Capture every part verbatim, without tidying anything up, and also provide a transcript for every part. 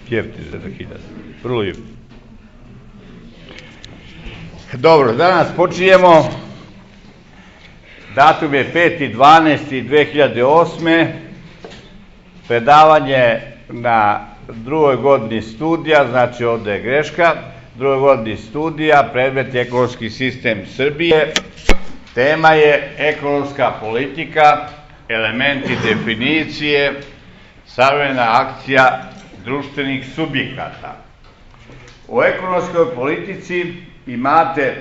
Jefti za hiljada. Vrlo jefti. Dobro, danas počinjemo. Datum je peti dvanaesti dve hiljade osme. Predavanje na drugoj godini studija, znači ovde je greška, drugoj godini studija, predmet je ekonomski sistem Srbije. Tema je ekonomska politika, elementi definicije, savremena akcija društvenih subjekata. U ekonomskoj politici imate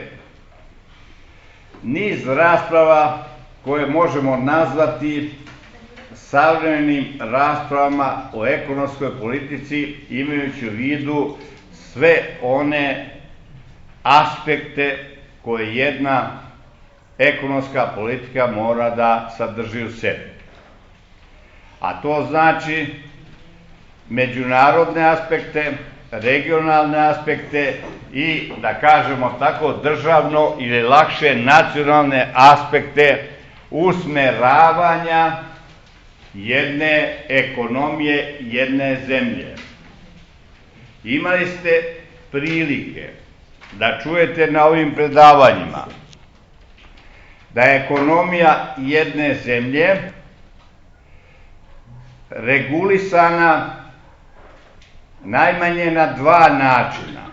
niz rasprava koje možemo nazvati savremenim raspravama o ekonomskoj politici, imajući u vidu sve one aspekte koje jedna ekonomska politika mora da sadrži u sebi. A to znači međunarodne aspekte, regionalne aspekte i, da kažemo tako, državno ili lakše nacionalne aspekte usmeravanja jedne ekonomije, jedne zemlje. Imali ste prilike da čujete na ovim predavanjima da je ekonomija jedne zemlje regulisana najmanje na dva načina.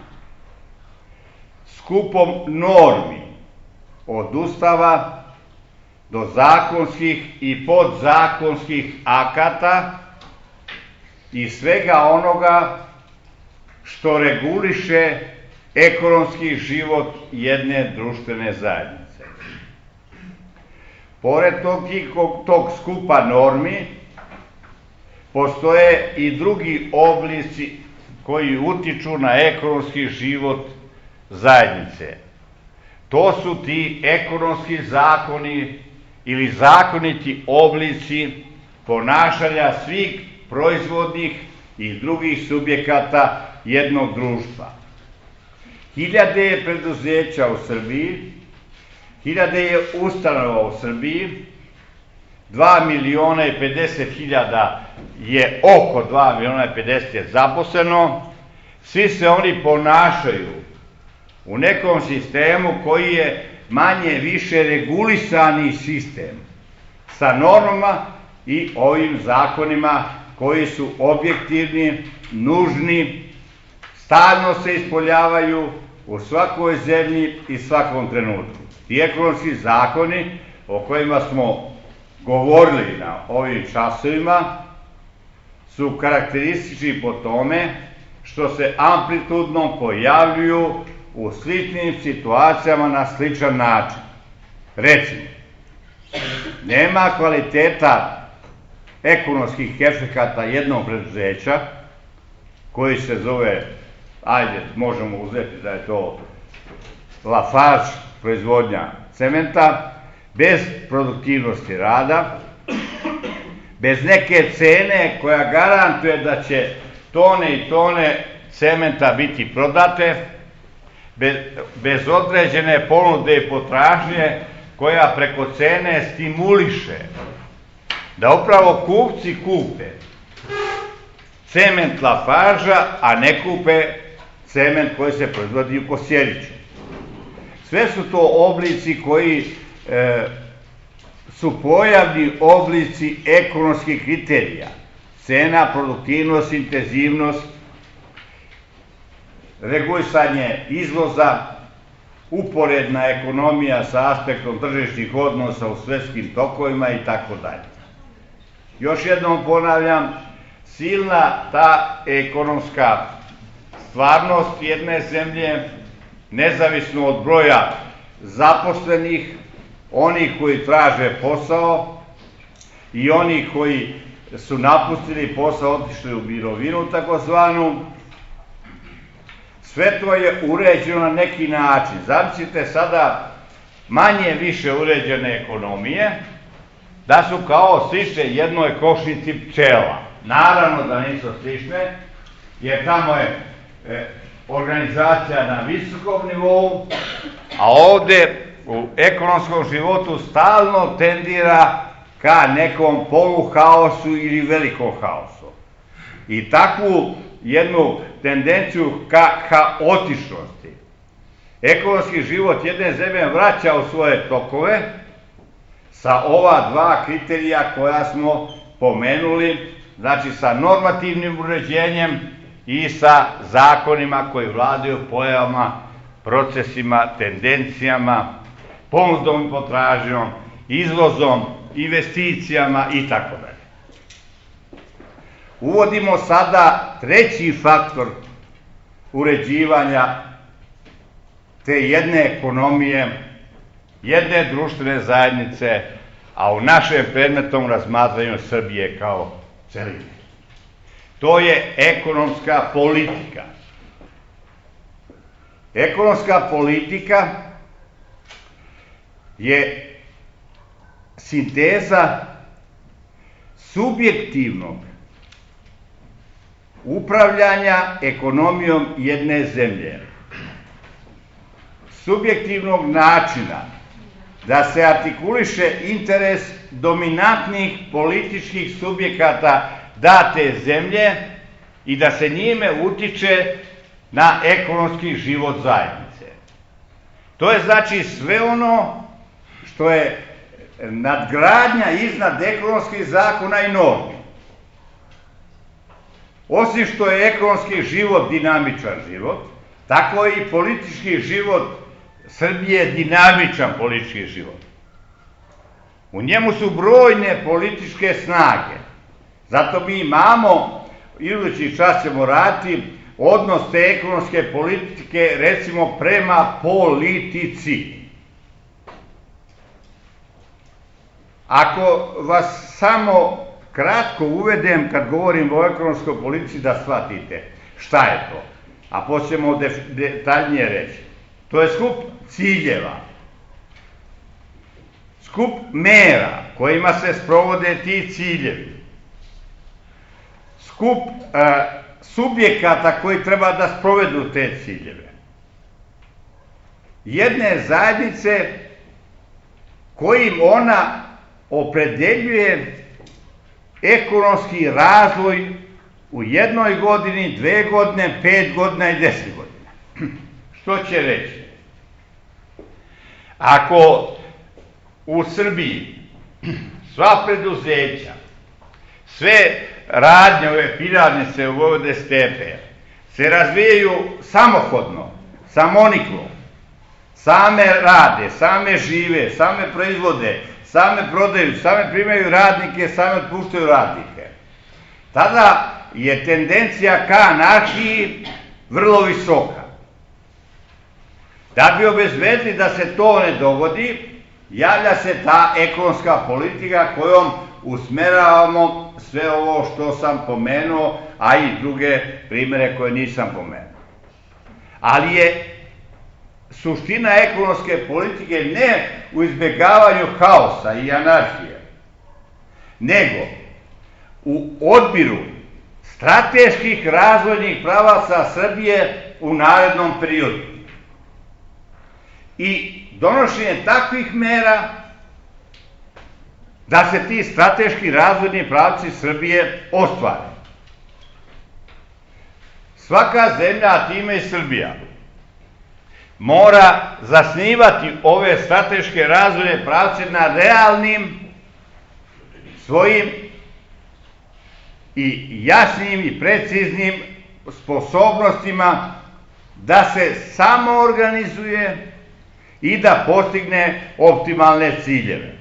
Skupom normi od Ustava do zakonskih i podzakonskih akata i svega onoga što reguliše ekonomski život jedne društvene zajednice. Pored tog, tog skupa normi, postoje i drugi oblici koji utiču na ekonomski život zajednice. To su ti ekonomski zakoni ili zakoniti oblici ponašanja svih proizvodnih i drugih subjekata jednog društva. Hiljade je preduzeća u Srbiji, hiljade je ustanova u Srbiji, dva miliona i pedeset hiljada je oko dva miliona i pedeset je zaposleno, svi se oni ponašaju u nekom sistemu koji je manje više regulisani sistem sa normama i ovim zakonima koji su objektivni, nužni, stalno se ispoljavaju u svakoj zemlji i svakom trenutku. Ti ekonomski zakoni o kojima smo govorili na ovim časovima su karakteristični po tome što se amplitudno pojavljuju u sličnim situacijama na sličan način. Recimo, nema kvaliteta ekonomskih efekata jednog preduzeća koji se zove, ajde, možemo uzeti da je to Lafarge, proizvodnja cementa, bez produktivnosti rada, bez neke cene koja garantuje da će tone i tone cementa biti prodate, bez, bez određene ponude i potražnje koja preko cene stimuliše da upravo kupci kupe cement Lafargea, a ne kupe cement koji se proizvodi u Kosjeriću. Sve su to oblici koji e, su pojavni oblici ekonomskih kriterija. Cena, produktivnost, intenzivnost, regulisanje izvoza, uporedna ekonomija sa aspektom tržišnih odnosa u svetskim tokovima i tako dalje. Još jednom ponavljam, silna ta ekonomska stvarnost jedne zemlje, nezavisno od broja zaposlenih, onih koji traže posao i onih koji su napustili posao, otišli u mirovinu takozvanu, sve to je uređeno na neki način. Zamislite sada manje više uređene ekonomije, da su kao slične jednoj košnici pčela. Naravno da nisu slične, jer tamo je e, organizacija na visokom nivou, a ovde u ekonomskom životu stalno tendira ka nekom poluhaosu ili velikom haosu. I takvu jednu tendenciju ka haotičnosti. Ekonomski život jedne zemlje vraća u svoje tokove sa ova dva kriterija koja smo pomenuli, znači sa normativnim uređenjem i sa zakonima koji vladaju pojavama, procesima, tendencijama, ponudom i potražnjom, izvozom, investicijama i tako dalje. Uvodimo sada treći faktor uređivanja te jedne ekonomije, jedne društvene zajednice, a u našem predmetnom razmatranju Srbije kao celine. To je ekonomska politika. Ekonomska politika je sinteza subjektivnog upravljanja ekonomijom jedne zemlje, subjektivnog načina da se artikuliše interes dominantnih političkih subjekata date zemlje i da se njime utiče na ekonomski život zajednice. To je znači sve ono što je nadgradnja iznad ekonomskih zakona i normi. Osim što je ekonomski život dinamičan život, tako je i politički život Srbije dinamičan politički život. U njemu su brojne političke snage. Zato mi imamo, idući čas ćemo raditi, odnos te ekonomske politike, recimo, prema politici. Ako vas samo kratko uvedem kad govorim o ekonomskoj politici da shvatite šta je to, a poćemo detaljnije reći. To je skup ciljeva, skup mera kojima se sprovode ti ciljevi, skup e, subjekata koji treba da sprovedu te ciljeve. Jedne zajednice kojim ona opredeljuje ekonomski razvoj u jednoj godini, dve godine, pet godina i deset godina. Što će reći? Ako u Srbiji sva preduzeća, sve radnje, ove piramide, ove stepe, se razvijaju samohodno, samoniklo, same rade, same žive, same proizvode, same prodaju, same primaju radnike, same otpuštaju radnike, tada je tendencija ka anarhiji vrlo visoka. Da bi obezbedili da se to ne dogodi, javlja se ta ekonomska politika kojom usmeravamo sve ovo što sam pomenuo, a i druge primere koje nisam pomenuo. Ali je suština ekonomske politike ne u izbjegavanju haosa i anarhije, nego u odbiru strateških razvojnih pravaca Srbije u narednom periodu i donošenje takvih mera da se ti strateški razvojni pravci Srbije ostvare. Svaka zemlja, a time i Srbija, mora zasnivati ove strateške razvojne pravce na realnim svojim i jasnim i preciznim sposobnostima da se samoorganizuje i da postigne optimalne ciljeve.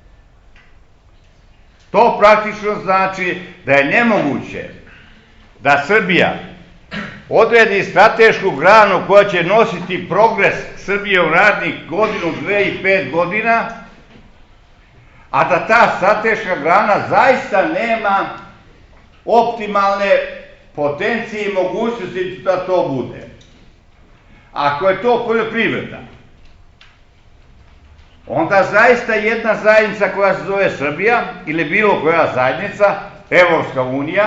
To praktično znači da je nemoguće da Srbija odredi stratešku granu koja će nositi progres Srbije u narednih godinu, dve i pet godina, a da ta strateška grana zaista nema optimalne potencije i mogućnosti da to bude. Ako je to poljoprivreda, onda zaista jedna zajednica koja se zove Srbija ili bilo koja zajednica, Evropska unija,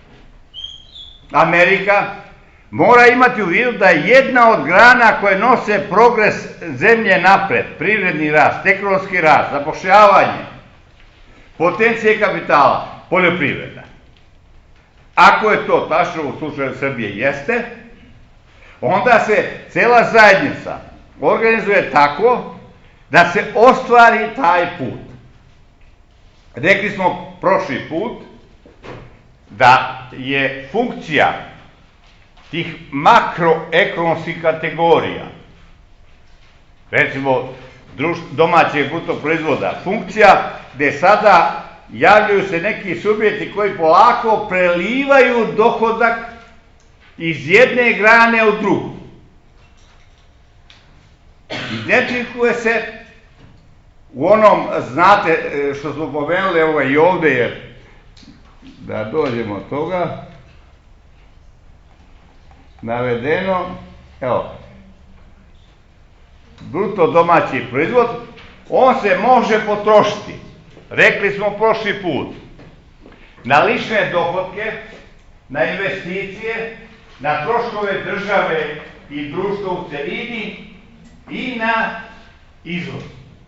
Amerika, mora imati u vidu da je jedna od grana koje nose progres zemlje napred, privredni rast, ekonomski rast, zapošljavanje, potencije kapitala, poljoprivreda. ako je to tačno u slučaju Srbije jeste, onda se cela zajednica organizuje tako da se ostvari taj put. Rekli smo prošli put da je funkcija tih makroekonomskih kategorija, recimo domaćeg bruto proizvoda, funkcija gde sada javljaju se neki subjekti koji polako prelivaju dohodak iz jedne grane u drugu. Identifikuje se u onom, znate, što smo pomenuli, evo i ovde je, da dođemo od toga, navedeno, evo, bruto domaći proizvod, on se može potrošiti, rekli smo prošli put, na lične dohotke, na investicije, na troškove države i društva u celini i na izvoz.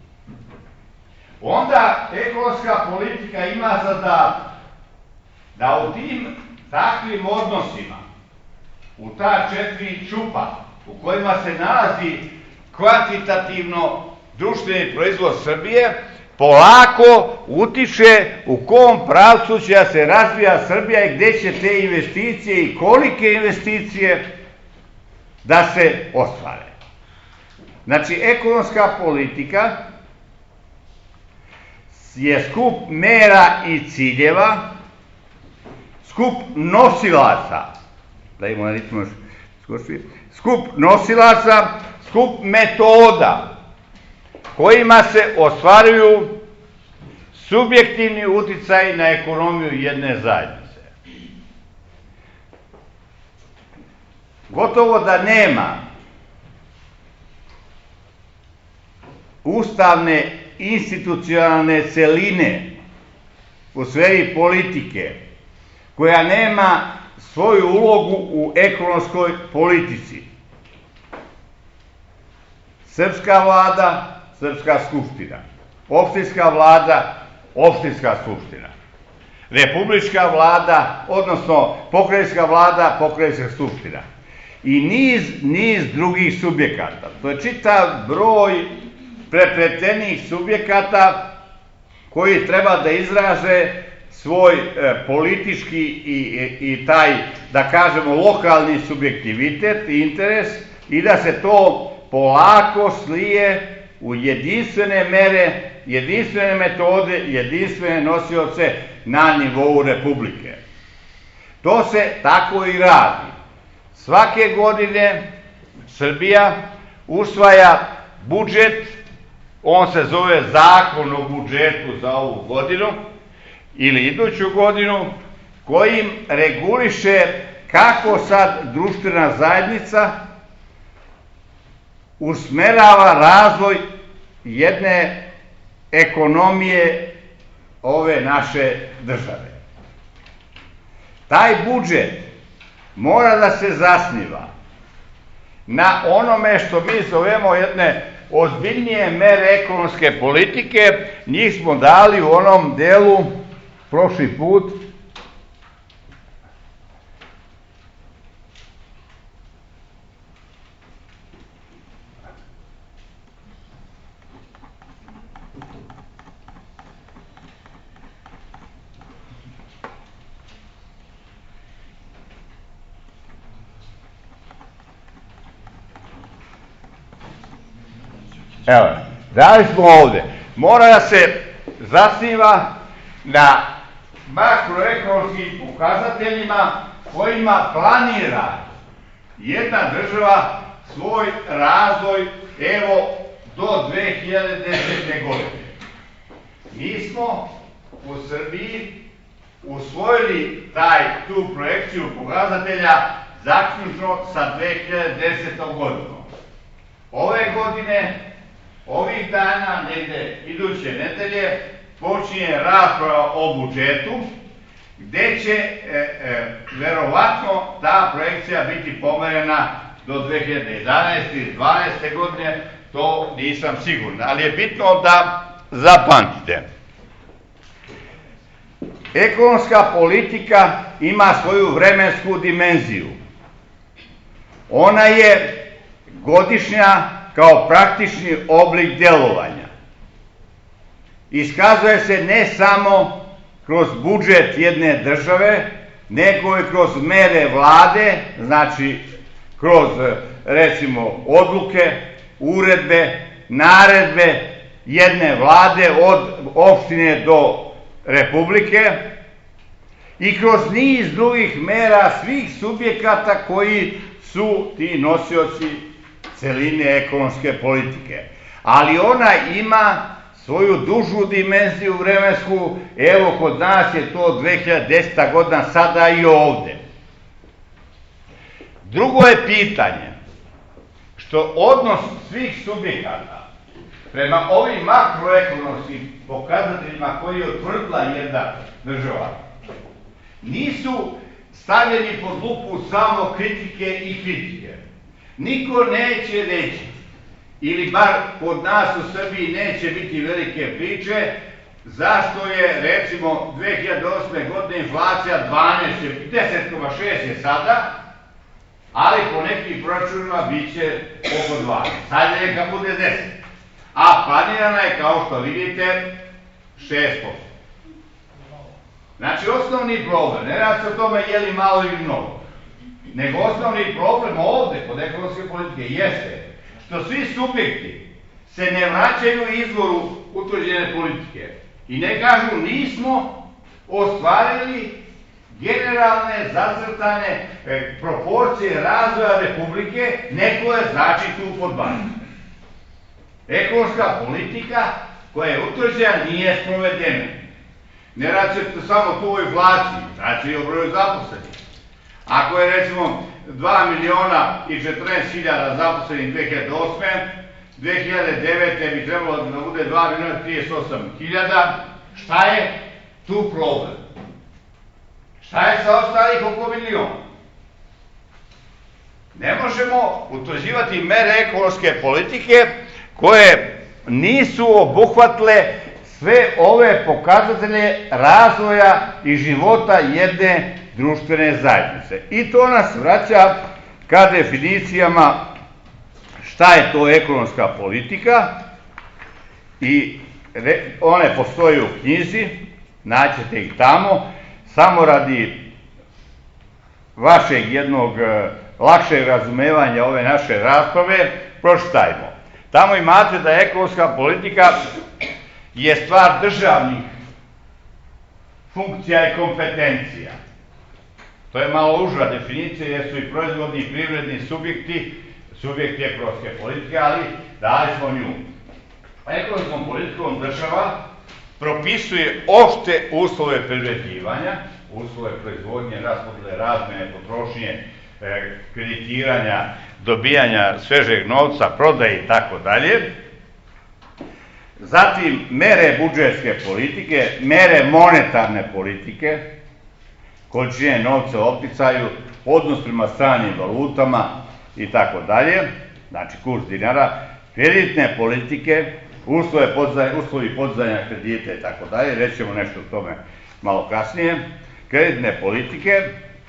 Onda ekonomska politika ima zadatak da u tim takvim odnosima, u ta četiri čupa u kojima se nalazi kvantitativno društveni proizvod Srbije, polako utiče u kom pravcu će da se razvija Srbija i gde će te investicije i kolike investicije da se ostvare. Znači, ekonomska politika je skup mera i ciljeva, skup nosilaca, da imamo na ritmu skoči, skup nosilaca, skup metoda kojima se ostvaruju subjektivni uticaj na ekonomiju jedne zajednice. Gotovo da nema ustavne institucionalne celine u sferi politike koja nema svoju ulogu u ekonomskoj politici. Srpska vlada, Srpska skupština. Opštinska vlada, Opštinska skupština. Republička vlada, odnosno pokrajinska vlada, Pokrajinska skupština. I niz, niz drugih subjekata. To je čitav broj prepletenih subjekata koji treba da izraže svoj e, politički i, i, i taj, da kažemo, lokalni subjektivitet i interes i da se to polako slije u jedinstvene mere, jedinstvene metode, jedinstvene nosioce na nivou Republike. To se tako i radi. Svake godine Srbija usvaja budžet, on se zove Zakon o budžetu za ovu godinu ili iduću godinu, kojim reguliše kako sad društvena zajednica usmerava razvoj jedne ekonomije ove naše države. Taj budžet mora da se zasniva na onome što mi zovemo jedne ozbiljnije mere ekonomske politike. Njih smo dali u onom delu prošli put. Evo, dali smo ovde. Mora da se zasniva na makroekonomskim pokazateljima kojima planira jedna država svoj razvoj, evo, do dve hiljade desete. godine. Mi smo u Srbiji usvojili taj, tu projekciju pokazatelja zaključno sa dve hiljade desetom. godinom. Ove godine, ovih dana, negde iduće nedelje, počinje rasprava o budžetu, gde će e, e, verovatno ta projekcija biti pomerena do dve hiljade jedanaeste ili dvanaeste. godine, to nisam siguran, ali je bitno da zapamtite. Ekonomska politika ima svoju vremensku dimenziju. Ona je godišnja kao praktični oblik djelovanja. Iskazuje se ne samo kroz budžet jedne države, nego i kroz mere vlade, znači kroz, recimo, odluke, uredbe, naredbe jedne vlade od opštine do republike i kroz niz drugih mera svih subjekata koji su ti nosioci celine ekonomske politike. Ali ona ima svoju dužu dimenziju vremensku, evo kod nas je to dve hiljade deseta godina, sada i ovde. Drugo je pitanje što odnos svih subjekata prema ovim makroekonomskim pokazateljima koji je utvrdila jedna država nisu stavljeni pod lupu samo kritike i kritike. Niko neće reći, ili bar kod nas u Srbiji neće biti velike priče, zašto je, recimo, dve hiljade osme. godine inflacija dvanaest, deset zarez šest je sada, ali po nekim proračunima bit će oko dvanaest. Sad neka bude deset. A planirana je, kao što vidite, šest posto. Znači, osnovni problem, ne radi se o tome je li malo ili mnogo, nego osnovni problem ovde, kod ekonomske politike, jeste što svi subjekti se ne vraćaju izvoru utvrđene politike i ne kažu nismo ostvarili generalne, zacrtane proporcije razvoja republike, neko je znači tu podbacio. Ekonomska politika koja je utvrđena nije sprovedena. Ne radi se samo tu o inflaciji, znači i o broju zaposlenih. Ako je, recimo, dva miliona i četrnaest hiljada zaposlenih dve hiljade osme. dve hiljade devete. bi trebalo da bude dva miliona trideset osam hiljada, šta je tu problem? Šta je sa ostalih oko miliona? Ne možemo utvrđivati mere ekonomske politike koje nisu obuhvatile sve ove pokazatelje razvoja i života jedne društvene zajednice. I to nas vraća ka definicijama šta je to ekonomska politika i one postoje u knjizi, naćete ih tamo, samo radi vašeg jednog lakšeg razumevanja ove naše rasprave, pročitajmo. Tamo imate da ekonomska politika je stvar državnih funkcija i kompetencija. To je malo uža definicija jer su i proizvodni i privredni subjekti, subjekti ekonomske politike, ali dali smo nju. Ekonomskom politikom država propisuje opšte uslove privređivanja, uslove proizvodnje, raspodele, razmene, potrošnje, kreditiranja, dobijanja svežeg novca, prodaje i tako dalje. Zatim mere budžetske politike, mere monetarne politike, količine novca u opticaju, odnos prema stranim valutama i tako dalje, znači kurs dinara, kreditne politike, uslovi podizanja kredita i tako dalje, rećemo nešto o tome malo kasnije, kreditne politike,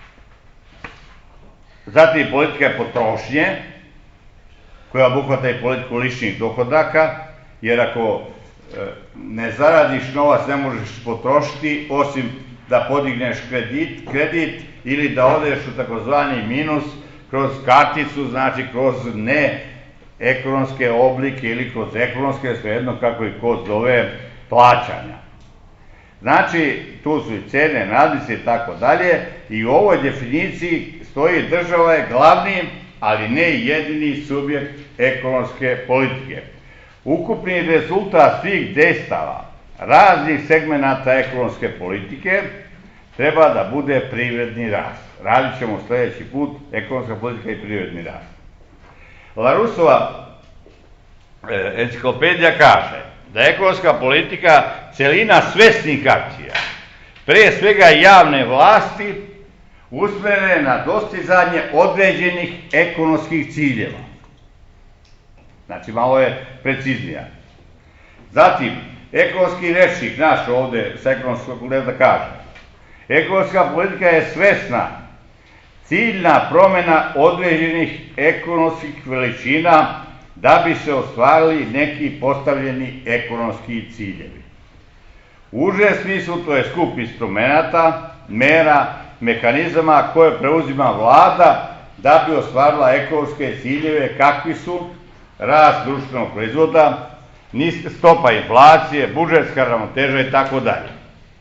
zatim politika potrošnje, koja obuhvata i politiku ličnih dohodaka, jer ako ne zaradiš novac ne možeš potrošiti osim da podigneš kredit, kredit ili da odeš u takozvani minus kroz karticu, znači kroz ne ekonomske oblike ili kroz ekonomske, svejedno kako i ko zove, plaćanja. Znači, tu su i cene, nadnice i tako dalje i u ovoj definiciji stoji država je glavni, ali ne jedini subjekt ekonomske politike. Ukupni rezultat svih dejstava raznih segmenata ekonomske politike treba da bude privredni rast. Radit ćemo sljedeći put ekonomska politika i privredni rast. Larussova enciklopedija kaže da je ekonomska politika celina svesnih akcija, pre svega javne vlasti, usmerene na dostizanje određenih ekonomskih ciljeva. Znači, malo je preciznija. Zatim, ekonomski rečnik naš ovde sa ekonomskog gleda kaže Ekonomska politika je svesna ciljna promjena određenih ekonomskih veličina da bi se ostvarili neki postavljeni ekonomski ciljevi. U užem smislu to je skup instrumenata, mera, mehanizama koje preuzima vlada da bi ostvarila ekonomske ciljeve kakvi su rast društvenog proizvoda, niska stopa inflacije, budžetska ravnoteža i tako dalje.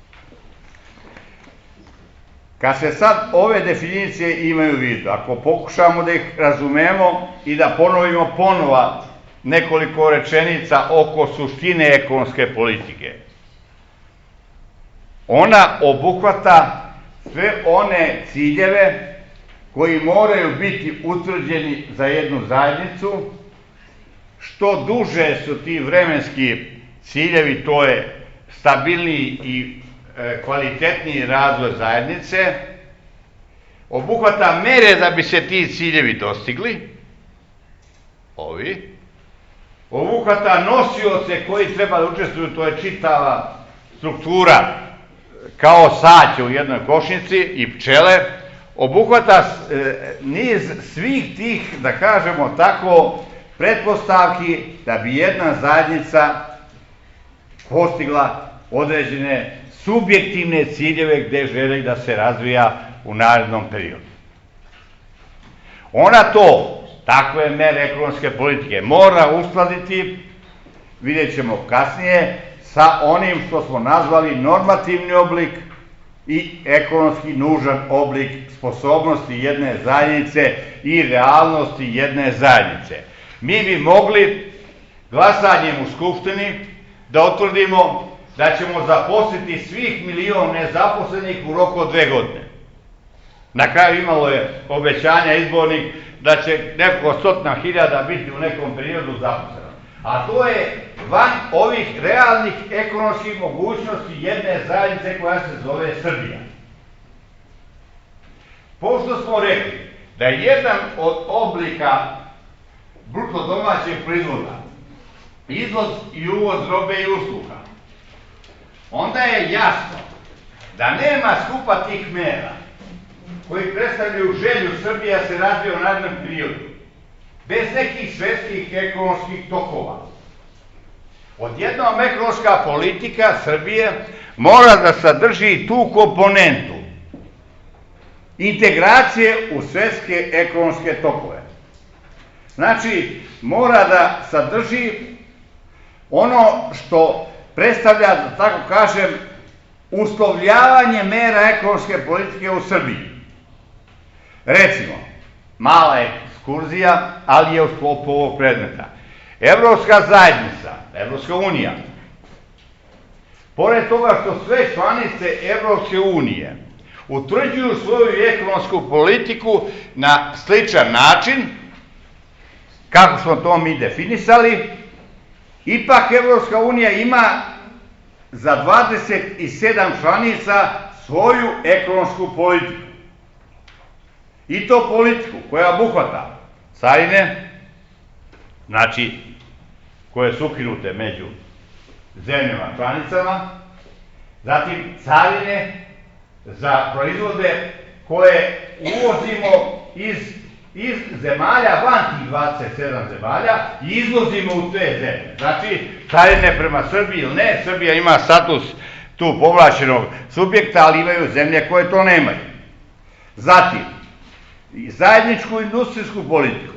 Kad se sad ove definicije imaju u vidu, ako pokušamo da ih razumemo i da ponovimo ponova nekoliko rečenica oko suštine ekonomske politike, ona obuhvata sve one ciljeve koji moraju biti utvrđeni za jednu zajednicu. Što duže su ti vremenski ciljevi, to je stabilniji i e, kvalitetniji razvoj zajednice. Obuhvata mere da bi se ti ciljevi dostigli, ovi. Obuhvata nosioce koji treba da učestvuju, to je čitava struktura kao saće u jednoj košnici i pčele. Obuhvata e, niz svih tih, da kažemo tako, pretpostavki da bi jedna zajednica postigla određene subjektivne ciljeve gde želi da se razvija u narednom periodu. Ona to, takve mere ekonomske politike, mora uskladiti, vidjet ćemo kasnije, sa onim što smo nazvali normativni oblik i ekonomski nužan oblik sposobnosti jedne zajednice i realnosti jedne zajednice. Mi bi mogli glasanjem u Skupštini da utvrdimo da ćemo zaposliti svih milion nezaposlenih u roku od dve godine. Na kraju imalo je obećanja izbornih da će nekoliko stotina hiljada biti u nekom periodu zaposleno. A to je van ovih realnih ekonomskih mogućnosti jedne zajednice koja se zove Srbija. Pošto smo rekli da je jedan od oblika bruto domaćeg proizvoda izvoz i uvoz robe i usluga, onda je jasno da nema skupa tih mera koji predstavljaju želju Srbije da se razvije u narednom periodu bez nekih svetskih ekonomskih tokova. Odjednom ekonomska politika Srbije mora da sadrži tu komponentu integracije u svetske ekonomske tokove. Znači, mora da sadrži ono što predstavlja, da tako kažem, uslovljavanje mera ekonomske politike u Srbiji. Recimo, mala ekskurzija, ali je u sklopu ovog predmeta. Evropska zajednica, Evropska unija, pored toga što sve članice Evropske unije utvrđuju svoju ekonomsku politiku na sličan način, kako smo to mi definisali, ipak Evropska unija ima za dvadeset sedam članica svoju ekonomsku politiku. I to politiku koja obuhvata carine, znači koje su ukinute među zemljama članicama, zatim carine za proizvode koje uvozimo iz, iz zemalja, van tih dvadeset sedam zemalja, i izvozimo u te zemlje. Znači, carine prema Srbiji ili ne, Srbija ima status tu povlašćenog subjekta, ali imaju zemlje koje to nemaju. Zatim, zajedničku industrijsku politiku.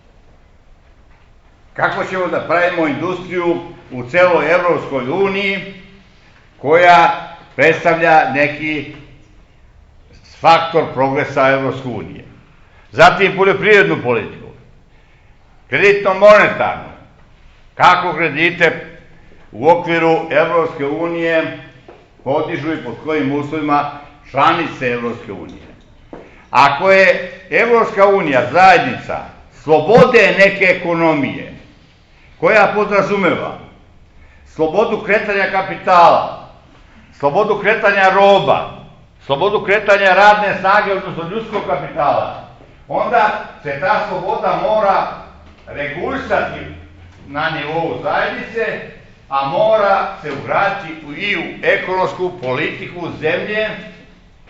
Kako ćemo da pravimo industriju u celoj Evropskoj uniji koja predstavlja neki faktor progresa Evropske unije. Zatim poljoprivrednu politiku, kreditno-monetarnu, kako kredite u okviru Evropske unije podižu i pod kojim uslovima članice Evropske unije. Ako je Evropska unija zajednica slobode neke ekonomije, koja podrazumeva slobodu kretanja kapitala, slobodu kretanja roba, slobodu kretanja radne snage, odnosno ljudskog kapitala, onda se ta sloboda mora regulisati na nivou zajednice, a mora se ugraditi i u ekonomsku politiku zemlje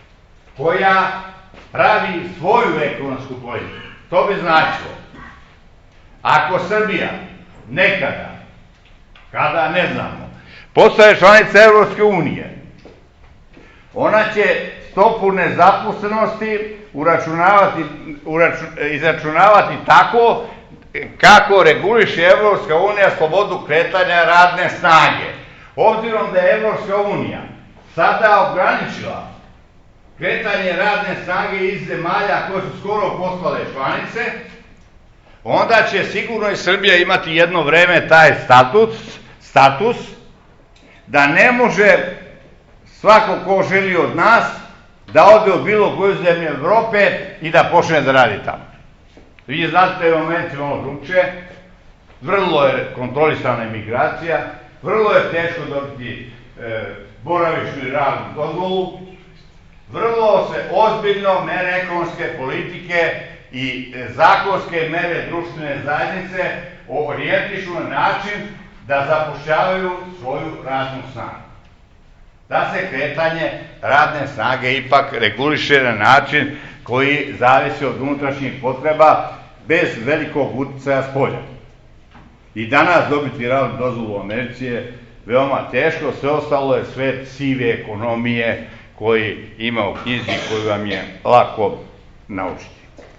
koja pravi svoju ekonomsku politiku. To bi značilo, ako Srbija nekada, kada ne znamo, postaje članica Evropske unije, ona će stopu nezaposlenosti uračunavati, uračun, izračunavati tako kako reguliše Evropska unija slobodu kretanja radne snage. Obzirom da je Evropska unija sada ograničila kretanje radne snage iz zemalja koje su skoro postale članice, onda će sigurno i Srbija imati jedno vreme taj status, status da ne može svako ko želi od nas da ode u bilo koju zemlju Evrope i da počne da radi tamo. Vi znate da je moment ono drugče, vrlo je kontrolisana imigracija, vrlo je teško dobiti e, boravišnu i radnu dozvolu, vrlo se ozbiljno mere ekonomske politike i zakonske mere društvene zajednice orijentišu na način da zapošljavaju svoju radnu snagu. Da se kretanje radne snage ipak reguliše na način koji zavisi od unutrašnjih potreba bez velikog uticaja spolja. I danas dobiti radnu dozvolu u Americi je veoma teško, sve ostalo je svet sive ekonomije koji ima u knjizi koju vam je lako naučiti.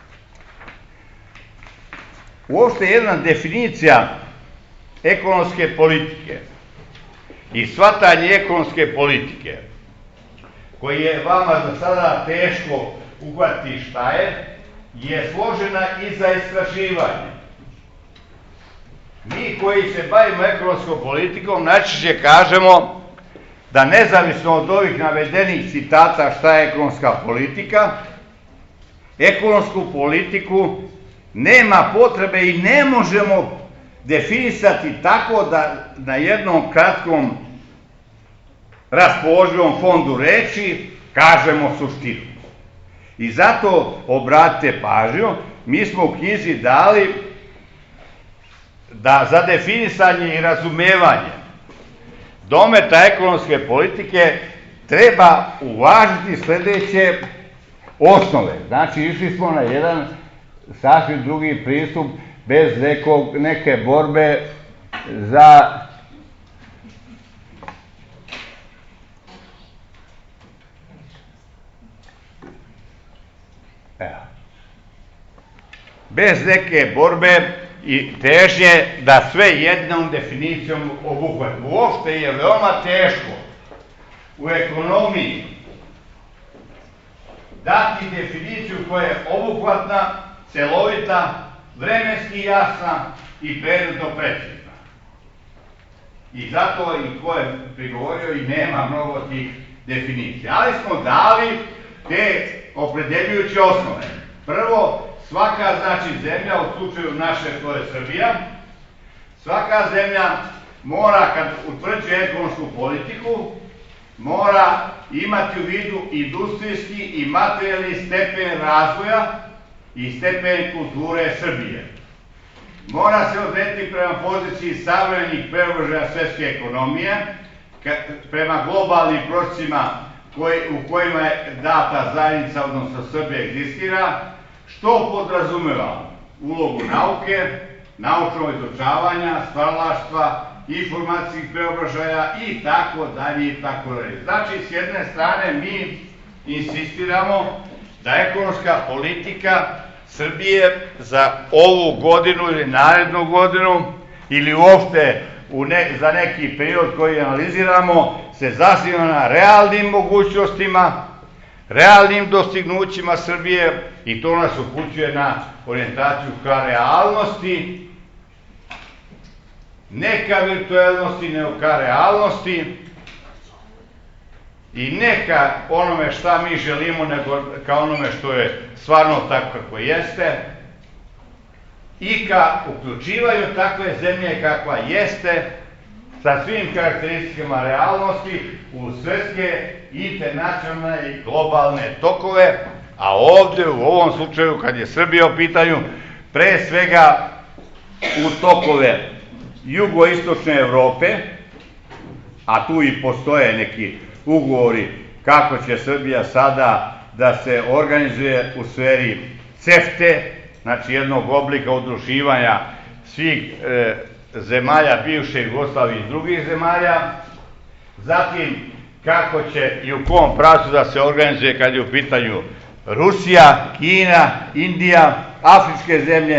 Uopšte jedna definicija ekonomske politike i shvatanje ekonomske politike, koji je vama za sada teško uhvatiti šta je, je složena i za istraživanje. Mi koji se bavimo ekonomskom politikom najčešće kažemo da nezavisno od ovih navedenih citata šta je ekonomska politika, ekonomsku politiku nema potrebe i ne možemo definisati tako da na jednom kratkom raspoloživom fondu reči kažemo suštinu. I zato obratite pažnju, mi smo u knjizi dali da za definisanje i razumevanje dometa ekonomske politike treba uvažiti sledeće osnove. Znači, išli smo na jedan sasvim drugi pristup bez nekog, neke borbe za evo, bez neke borbe i težnje da sve jednom definicijom obuhvati. Uopšte je veoma teško u ekonomiji dati definiciju koja je obuhvatna, celovita, vremenski jasna i predmetno precizna. I zato i ko je prigovorio i nema mnogo tih definicija. Ali smo dali te opredeljujuće osnove. Prvo, svaka znači zemlja, u slučaju naše to je Srbija, svaka zemlja mora, kad utvrđuje ekonomsku politiku, mora imati u vidu industrijski i materijalni stepen razvoja i stepen kulture Srbije. Mora se odrediti prema poziciji savremenih preobražaja svetske ekonomije, prema globalnim procesima u kojima je data zajednica, odnosno Srbija egzistira, što podrazumeva ulogu nauke, naučnog izučavanja, stvaralaštva, informacijskih preobražaja i tako dalje i tako dalje. Znači, s jedne strane mi insistiramo da ekonomska politika Srbije za ovu godinu ili narednu godinu ili uopšte ne, za neki period koji analiziramo se zasniva na realnim mogućnostima, realnim dostignućima Srbije i to nas upućuje na orijentaciju ka realnosti, ne ka virtualnosti, nego ka realnosti i ne ka onome šta mi želimo, nego ka onome što je stvarno tako kako jeste i ka uključivanju takve zemlje kakva jeste sa svim karakteristikama realnosti u svetske, internacionalne i globalne tokove, a ovde u ovom slučaju kad je Srbija u pitanju pre svega u tokove jugoistočne Evrope, a tu i postoje neki ugovori kako će Srbija sada da se organizuje u sferi CEFTE, znači jednog oblika udruživanja svih e, zemalja bivše Jugoslavije i drugih zemalja, zatim kako će i u kom pravcu da se organizuje kad je u pitanju Rusija, Kina, Indija, afričke zemlje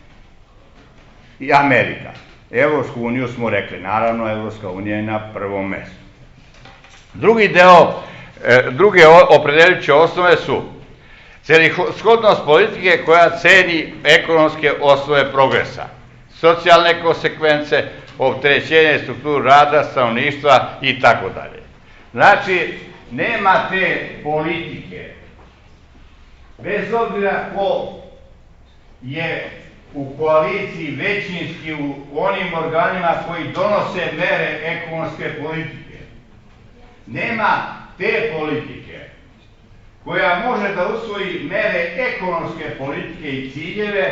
i Amerika. Evropsku uniju smo rekli, naravno Evropska unija je na prvom mestu. Drugi deo, druge opredeljujuće osnove su celishodnost politike koja ceni ekonomske osnove progresa, socijalne konsekvence, opterećenje strukturu rada, stanovništva i tako dalje. Znači, nema te politike, bez obzira ko je u koaliciji većinski u onim organima koji donose mere ekonomske politike. Nema te politike koja može da usvoji mere ekonomske politike i ciljeve,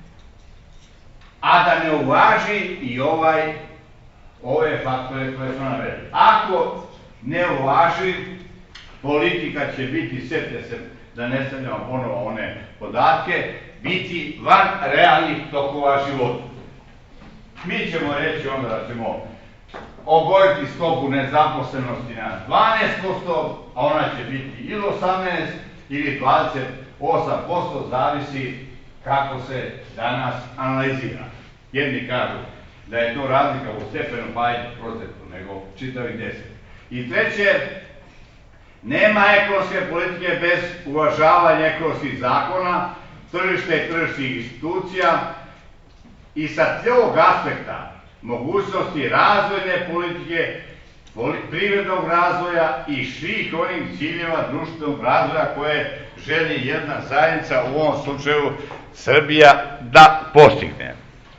a da ne uvaži i ovaj, ove faktore koje smo navedili. Ako ne uvaži, politika će biti, sjetite se da ne stavljamo ponovo one podatke, biti van realnih tokova života. Mi ćemo reći onda da ćemo obojiti stopu nezaposlenosti na dvanaest posto, a ona će biti ili osamnaest ili dvadeset osam posto, zavisi kako se danas analizira. Jedni kažu da je to razlika u stepenu, pa ajde procentu, nego čitavih deset. I treće, nema ekonomske politike bez uvažavanja ekonomskih zakona, tržišta i tržišnih institucija i sa tog aspekta mogućnosti razvojne politike, privrednog razvoja i svih onih ciljeva društvenog razvoja koje želi jedna zajednica, u ovom slučaju Srbija, da postigne.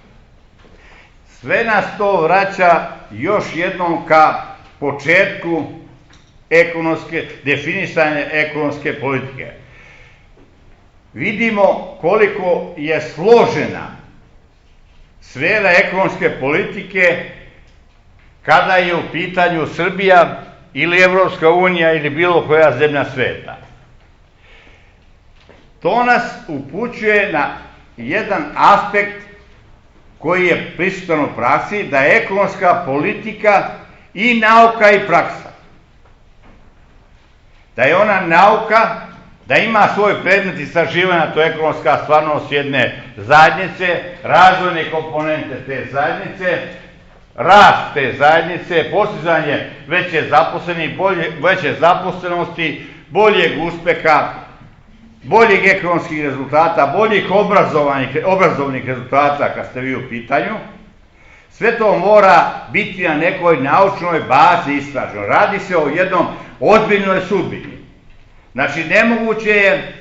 Sve nas to vraća još jednom ka početku ekonomske, definisanje ekonomske politike. Vidimo koliko je složena sfera ekonomske politike kada je u pitanju Srbija ili Evropska unija ili bilo koja zemlja sveta. To nas upućuje na jedan aspekt koji je prisutan u praksi, da je ekonomska politika i nauka i praksa. Da je ona nauka, da ima svoj predmet istraživanja, to je ekonomska stvarnost jedne zajednice, razvojne komponente te zajednice, rast te zajednice, postizanje veće zaposlenosti, bolje, veće zaposlenosti, boljeg uspeha, boljeg ekonomskih rezultata, boljih obrazovnih, obrazovnih rezultata kad ste vi u pitanju. Sve to mora biti na nekoj naučnoj bazi istraženo. Radi se o jednom ozbiljnoj sudbini. Znači, nemoguće je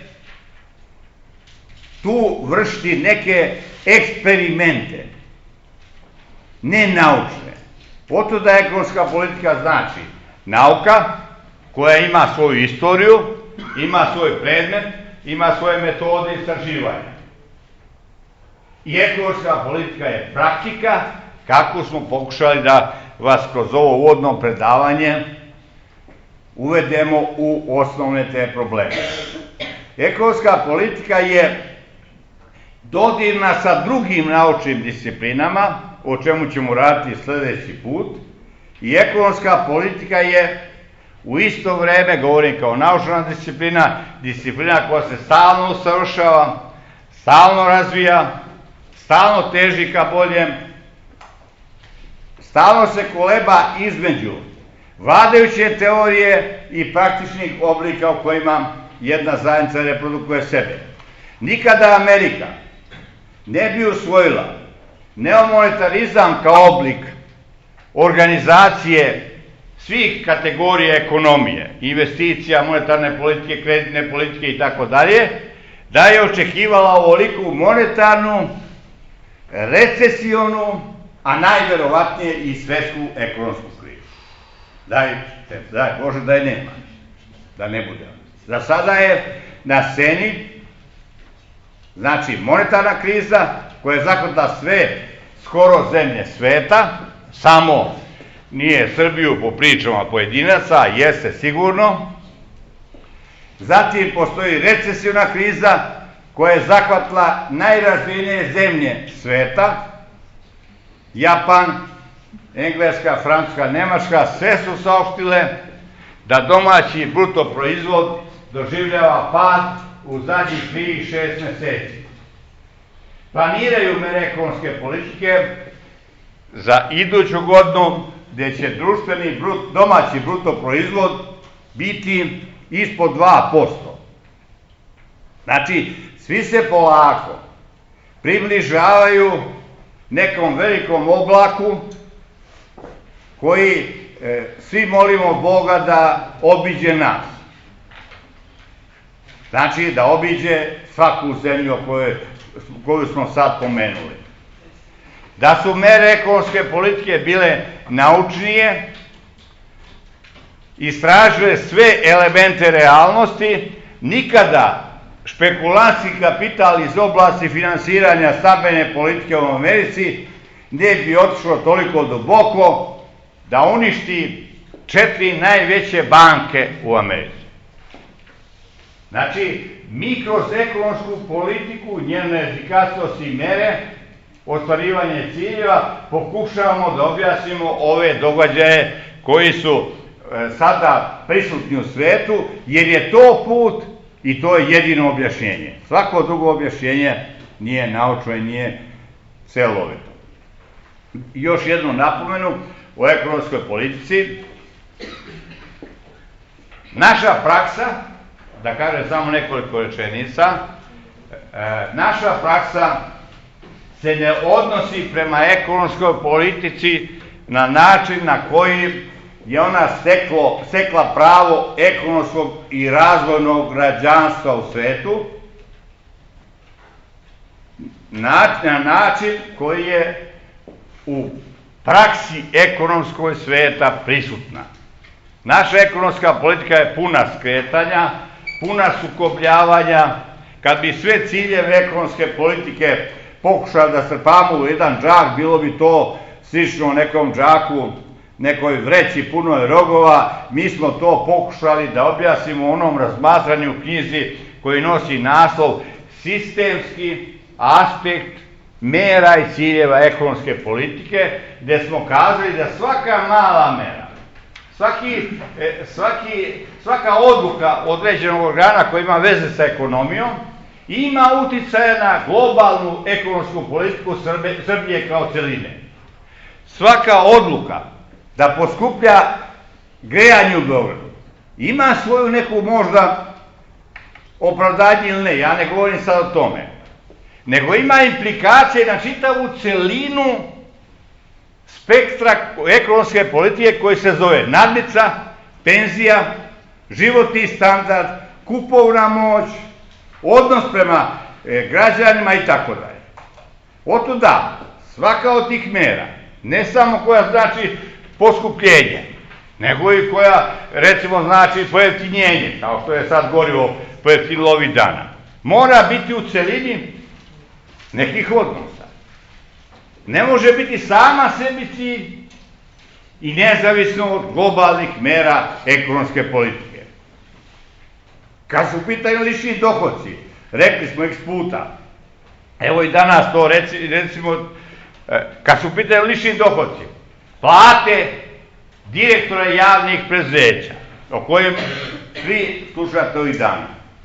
tu vršiti neke eksperimente, nenaučne. Potom da ekonomska politika znači nauka koja ima svoju istoriju, ima svoj predmet, ima svoje metode istraživanja. I ekonomska politika je praktika, kako smo pokušali da vas kroz ovo uvodno predavanje uvedemo u osnovne te probleme. Ekonomska politika je dodirna sa drugim naučnim disciplinama, o čemu ćemo raditi sljedeći put, i ekonomska politika je u isto vreme, govorim kao naučna disciplina, disciplina koja se stalno usavršava, stalno razvija, stalno teži ka boljem, stalno se koleba između vladajuće teorije i praktičnih oblika u kojima jedna zajednica reprodukuje sebe. Nikada Amerika ne bi usvojila neomonetarizam kao oblik organizacije svih kategorija ekonomije, investicija, monetarne politike, kreditne politike i tako dalje, da je očekivala ovoliku monetarnu, recesionu, a najverovatnije i svetsku ekonomsku krizu. Daj, daj Bože da je nema, da ne bude. Za sada je na sceni, znači, monetarna kriza koja je zahvatila sve skoro zemlje sveta, samo nije Srbiju po pričama pojedinaca, jeste sigurno, Zatim postoji recesivna kriza koja je zahvatila najrazvijenije zemlje sveta, Japan, Engleska, Francuska, Nemačka, sve su saopštile da domaći bruto proizvod doživljava pad u zadnjih tri šest meseci. Planiraju mere ekonomske politike za iduću godinu gdje će društveni brut, domaći bruto proizvod biti ispod dva posto. Znači, svi se polako približavaju nekom velikom oblaku koji e, svi molimo Boga da obiđe nas. Znači, da obiđe svaku zemlju koju, koju smo sad pomenuli. Da su mere ekonomske politike bile naučnije, istražuje sve elemente realnosti, nikada špekulantski kapital iz oblasti finansiranja stambene politike u Americi ne bi otišlo toliko duboko da uništi četiri najveće banke u Americi. Znači, mi kroz ekonomsku politiku, njene efikasnosti i mere, ostvarivanje ciljeva, pokušavamo da objasnimo ove događaje koji su e, sada prisutni u svetu, jer je to put i to je jedino objašnjenje. Svako drugo objašnjenje nije naučno i nije celovito. Još jednu napomenu o ekonomskoj politici. Naša praksa, da kažem samo nekoliko rečenica, e, naša praksa se ne odnosi prema ekonomskoj politici na način na koji je ona steklo, stekla pravo ekonomskog i razvojnog građanstva u svetu, na, na način koji je u praksi ekonomskoj sveta prisutna. Naša ekonomska politika je puna skretanja, puna sukobljavanja. Kad bi sve ciljeve ekonomske politike pokušali da strpamo u jedan džak, bilo bi to slično nekom džaku, nekoj vreći punoj rogova. Mi smo to pokušali da objasnimo u onom razmatranju u knjizi koji nosi naslov Sistemski aspekt mera i ciljeva ekonomske politike, gde smo kazali da svaka mala mera, svaki, svaki, svaka odluka određenog organa koja ima veze sa ekonomijom ima uticaja na globalnu ekonomsku politiku Srbije kao celine. Svaka odluka da poskuplja grejanje u Beogradu ima svoju neku možda opravdanje ili ne, ja ne govorim sad o tome, nego ima implikacije na čitavu celinu spektra ekonomske politike koji se zove nadnica, penzija, životni standard, kupovna moć, odnos prema e, građanima i tako dalje. Otuda, svaka od tih mera, ne samo koja znači poskupljenje, nego i koja, recimo, znači pojeftinjenje, kao što je sad gorivo pojeftinilo ovih dana, mora biti u celini nekih odnosa. Ne može biti sama sebi cilj i nezavisno od globalnih mera ekonomske politike. Kad su u pitanju lični dohodci, rekli smo ih puta, evo i danas to reci, recimo, kad su u pitanju lični dohodci, plate direktora javnih preduzeća, o kojem svi slušate ovih dana.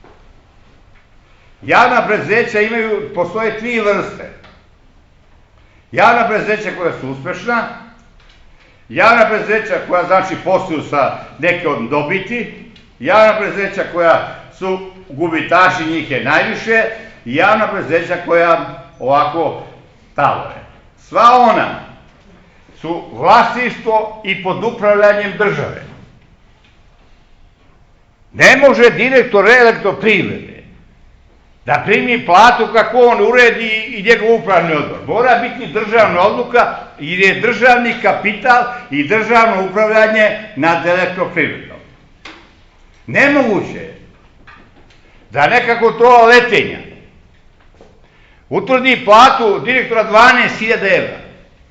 Javna preduzeća imaju, postoje tri vrste. Javna preduzeća koja su uspešna, javna preduzeća koja znači posluju sa nekom dobiti, javna preduzeća koja su gubitaši, njih je najviše, i javna preduzeća koja ovako talove. Sva ona su vlasništvo i pod upravljanjem države. Ne može direktor Elektroprivrede da primi platu kako on uredi i njegov upravni odbor. Mora biti državna odluka jer je državni kapital i državno upravljanje nad Elektroprivredom. Nemoguće je da neka kontrola letenja utvrdi platu direktora dvanaest hiljada evra,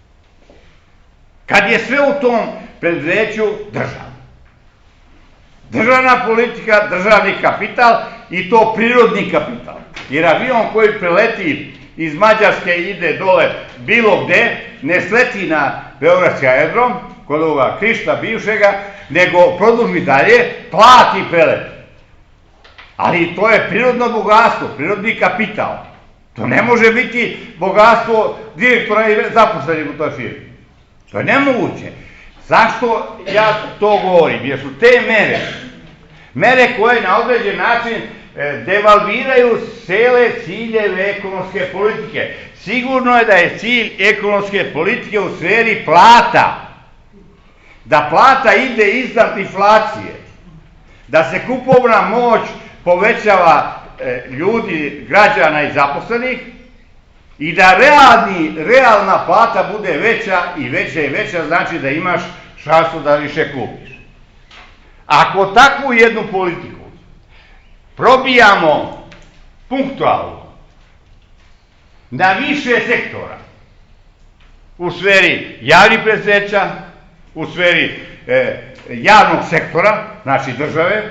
kad je sve u tom preduzeću državno. Državna politika, državni kapital i to prirodni kapital. Jer avion koji preleti iz Mađarske i ide dole bilo gde, ne sleti na beogradski aerodrom, kod ovoga Krišta bivšega, nego produži dalje, plati prelet. Ali to je prirodno bogatstvo, prirodni kapital. To ne može biti bogatstvo direktora i zaposlenih u toj firmi. To je nemoguće. Zašto ja to govorim? Jer su te mere, mere koje na određen način devalviraju cele ciljeve ekonomske politike. Sigurno je da je cilj ekonomske politike u sferi plata. Da plata ide iznad inflacije. Da se kupovna moć povećava ljudi, građana i zaposlenih i da realni, realna plata bude veća i veća i veća, znači da imaš šansu da više kupiš. Ako takvu jednu politiku probijamo punktualno na više sektora, u sferi javnih preduzeća, u sferi e, javnog sektora, znači države,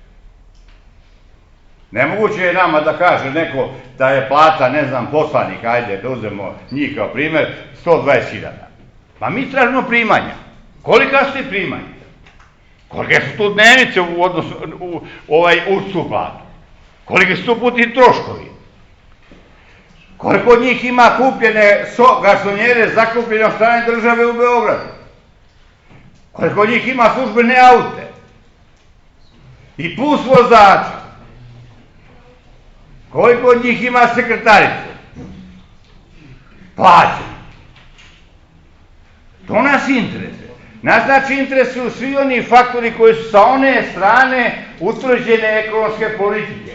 nemoguće je nama da kaže neko da je plata, ne znam, poslanik, ajde da uzmemo njih kao primer, sto dvadeset hiljada. Pa mi tražimo primanja. Kolika su ti primanja? Kolike su tu dnevnice u odnosu u ovaj ustu platu? Kolike su tu putni troškovi? Koliko od njih ima kupljene so, garsonjere zakupljene od strane države u Beogradu? Koliko od njih ima službene aute? I plus vozača? Koliko od njih ima sekretaricu? Plaćeno. To nas interesuje. Nas znači interesuju svi oni faktori koji su sa one strane utvrđene ekonomske politike.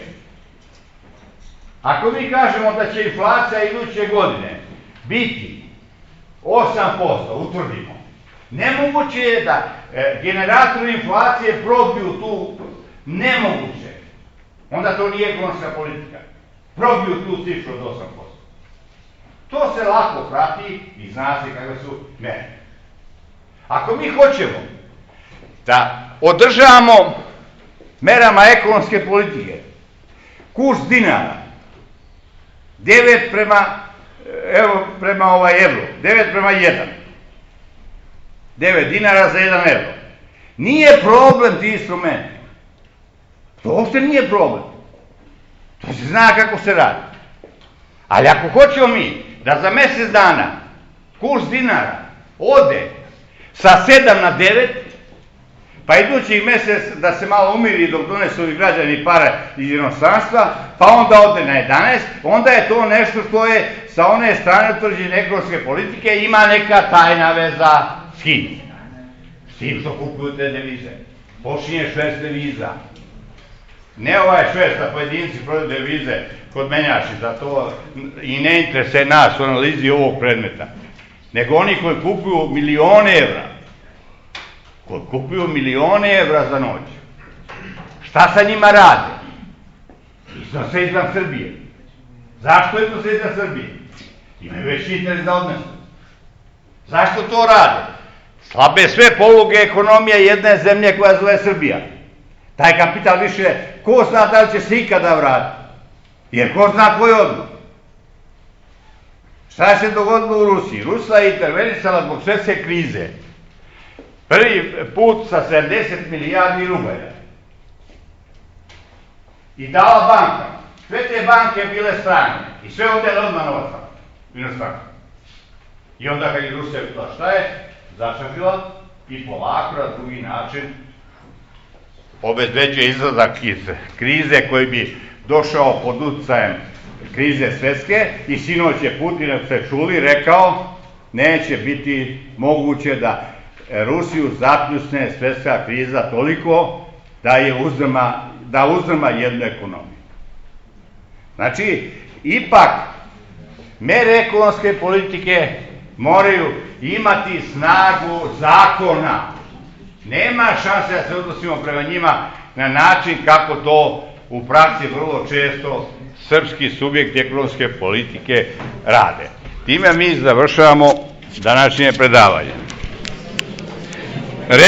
Ako mi kažemo da će inflacija iduće godine biti osam posto, utvrdimo, nemoguće je da e, generatori inflacije probiju tu, nemoguće. Onda to nije ekonomska politika. Probiju tu cifru od osam posto. To se lako prati i zna se kakve su mere. Ako mi hoćemo da održavamo merama ekonomske politike kurs dinara devet prema evo prema ovaj evro, devet prema jedan. devet dinara za jedan evro. Nije problem ti instrumenti. To uopšte nije problem. To se zna kako se radi. Ali ako hoćemo mi da za mjesec dana kurs dinara ode sa sedam na devet, pa idući mjesec da se malo umiri dok donesu ovi građani pare iz inostranstva, pa onda ode na jedanaest, onda je to nešto što je sa one strane utvrđene ekonomske politike, ima neka tajna veza s kim? S tim što kupuju te devize. Počinje šverc deviza. Ne ovaj šverc da pojedinci prodaju devize kod menjači, za to i ne interesuje nas u analizi ovog predmeta, nego oni koji kupuju milione evra, koji kupuju milione evra za noć. Šta sa njima rade? Iznose izvan Srbije. Zašto iznose izvan Srbije? Imaju već interes da odnesu. Zašto to rade? Slabe sve poluge ekonomije jedne zemlje koja zove Srbija. Taj kapital više, ko zna da li će se ikada vratiti? Jer ko zna koji odnos? Šta je se dogodilo u Rusiji? Rusija je intervenisala zbog svjetske krize. Prvi put sa sedamdeset milijardi rublja. I dala banka. Sve te banke bile strane. I sve ovdje odmah novaca. I onda kad je Rusija vidjela šta je, začapila i polako na drugi način obezbeđuje izlazak iz krize koji bi došao pod utjecajem krize svjetske i sinoć je Putin, ste čuli, rekao neće biti moguće da Rusiju zapljusne svjetska kriza toliko da je uzdrma, da uzdrma jednu ekonomiju. Znači, ipak mere ekonomske politike moraju imati snagu zakona. Nema šanse da se odnosimo prema njima na način kako to u praksi vrlo često srpski subjekti ekonomske politike rade. Time mi završavamo današnje predavanje.